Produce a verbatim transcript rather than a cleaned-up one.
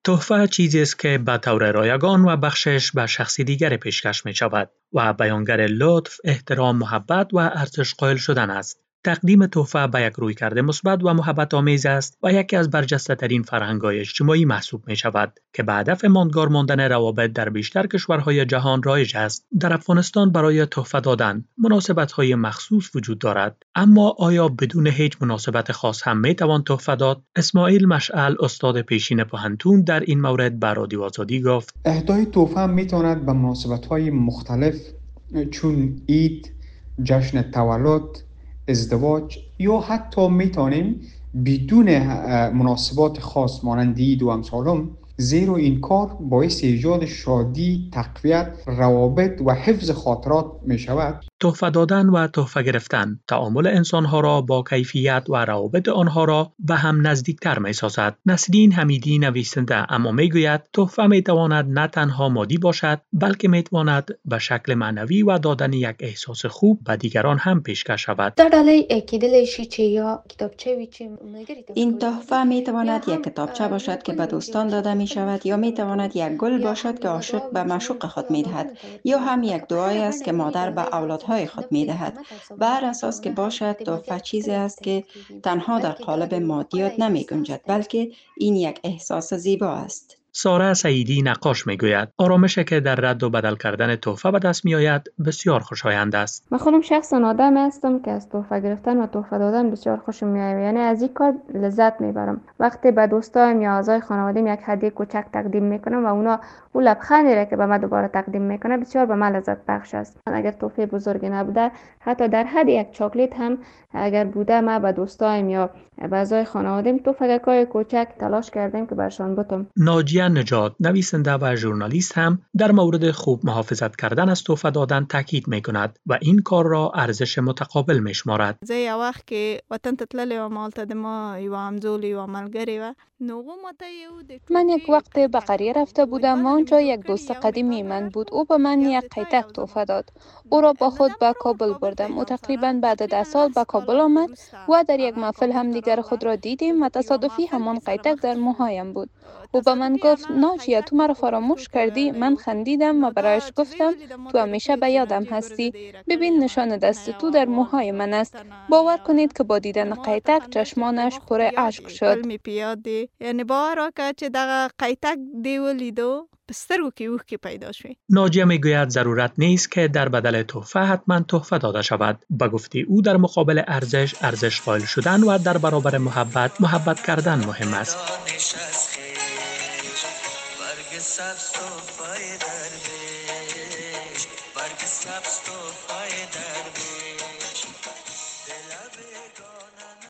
تحفه چیزی است که به طور رایگان و بخشش به شخص دیگر پیشکش می شود و بیانگر لطف، احترام، محبت و ارزش قائل شدن است. تقدیم تحفه به یک رویکرد مثبت و محبت آمیز است و یکی از برجسته ترین فرهنگ‌های اجتماعی محسوب می شود که به هدف ماندگار ماندن روابط در بیشتر کشورهای جهان رایج است. در افغانستان برای تحفه دادن مناسبت‌های مخصوص وجود دارد، اما آیا بدون هیچ مناسبت خاص هم می توان تحفه داد؟ اسماعیل مشعل، استاد پیشین پوهنتون، در این مورد به رادیو آزادی گفت: اهدای تحفه می تواند به مناسبت‌های مختلف چون عید، جشن تولد، ازدواج یا حتی می توانیم بدون مناسبات خاص مانند عید و امثالم، زیرا این کار باعث ایجاد شادی، تقویت روابط و حفظ خاطرات می شود. تحفه دادن و تحفه گرفتن تعامل انسانها را با کیفیت و روابط آنها را به هم نزدیکتر می سازد. نسرین حمیدی نویسنده اما می گوید تحفه می تواند نه تنها مادی باشد، بلکه می تواند به شکل معنوی و دادن یک احساس خوب به دیگران هم پیشکش شود. این تحفه می تواند یک کتابچه باشد که به دوستان داده می شود، یا می تواند یک گل باشد که عاشق به معشوق خود می دهد، یا هم یک دعایی است که مادر به اولادهای خود می دهد. بر هر اساس که باشد، تحفه چیزی است که تنها در قالب مادیات نمی گنجد، بلکه این یک احساس زیبا است. ساره سعیدی نقاش می گوید آرامشی که در رد و بدل کردن تحفه به دست می آید بسیار خوشایند است. من خودم شخصا آدم هستم که از تحفه گرفتن و تحفه دادن بسیار خوشم میاد، یعنی از این کار لذت میبرم. وقتی به دوستایم یا اعضای خانواده‌ام یک هدیه کوچک تقدیم میکنم و اونا اون لبخندی را که به من دوباره تقدیم میکنه بسیار به من لذت بخش است. اگر تحفه بزرگی نبوده، حتی در حد یک چاکلیت هم اگر بوده، من به دوستایم یا به اعضای خانواده‌ام تحفه‌های کوچک تلاش کردم که برشان بدم. ناجیه نجات، نویسنده و ژورنالیست، هم در مورد خوب محافظت کردن از تحفه دادن تاکید میکند و این کار را ارزش متقابل میشمارد. زه یو وخت کې وطن ته تللی وم، هلته د ما یوه همزولی یوه ملګرې وه، نو هغو ماته یو د من یک وقت به قریه رفته بودم و آنجا یک دوست قدیمی من بود. او به من یک قیتک تحفه داد. او را با خود به کابل بردم. او تقریبا بعد ده سال به کابل آمد و در یک محفل هم دیگر خود را دیدیم و تصادفی همان قیتک در موهایم بود. او به من گفت ناجیه تو مرا فراموش کردی؟ من خندیدم و برایش گفتم تو همیشه به یادم هستی. ببین نشان دست تو در موهای من است. باور کنید که با دیدن قیتک چشمانش پر اشک شد. یعنی باور وکړه چې دغه قیتک دی ولیدو په سترګو کې اوښکې پیدا شوې. ناجیه میگوید ضرورت نیست که در بدل تحفه حتما تحفه داده شود. به گفته او در مقابل ارزش ارزش قائل شدن و در برابر محبت محبت کردن مهم است. برگ سبز تو